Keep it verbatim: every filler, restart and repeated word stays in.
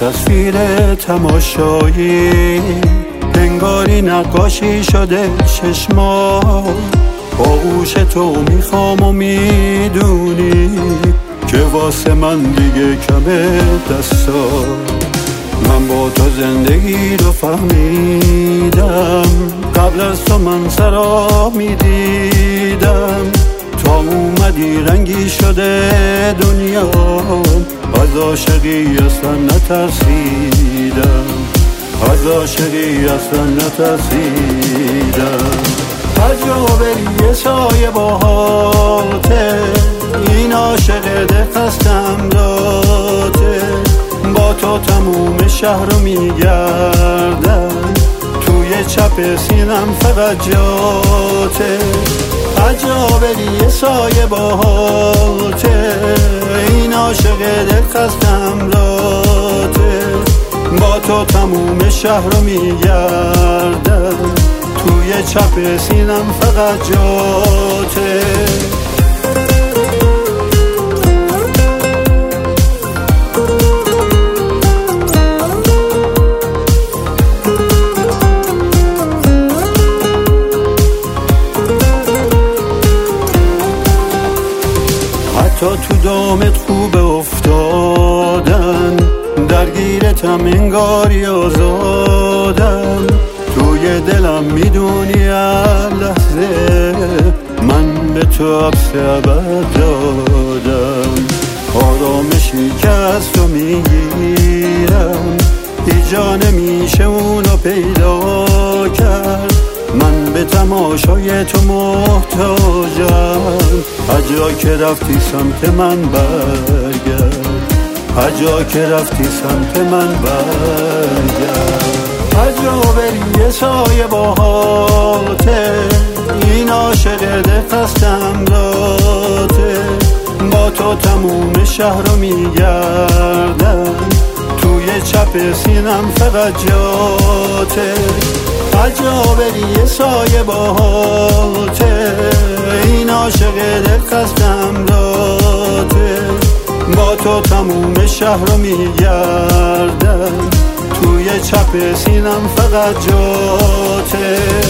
تصویر تماشایی، انگاری نقاشی شده چشما. آغوش تو میخوام و میدونی که واسه من دیگه کمه دستا. من با تو زندگی رو فهمیدم، قبل از تو من سرا میدیدم. تا اومدی رنگی شده دنیا، از عاشقی اصلا نترسیدم، از عاشقی اصلا نترسیدم. هر جا بری یه سایه باهاته، این عاشق دلخستم راته. با تو تموم شهر رو میگردم، توی چپ سینم فقط جاته. هر جا بری یه سایه باهاته، این عاشق دلخستم راته. با تو تموم شهر رو میگردم، توی چپ سینم فقط جاته. حتی تو دامت خوب افتادن، درگیرتم انگاری آزادم. توی دلم میدونی هر لحظه من به تو حبس ابد دادم. آرامشی که از تو میگیرم، هیچ جا نمیشه اونو پیدا کرد. من به تماشای تو محتاجم، هر جا که رفتی سمت من برگرد، هر جا که رفتی سمت من برگرد. هر جا بری یه سایه باهاته، این عاشق دلخستم راته. با تو تموم شهر رو میگردم، توی چپ سینم فقط جاته. هر جا بری یه سایه باهاته، این عاشق دلخستم راته. با تو تموم شهر رو میگردم، توی چپ سینم فقط جاته.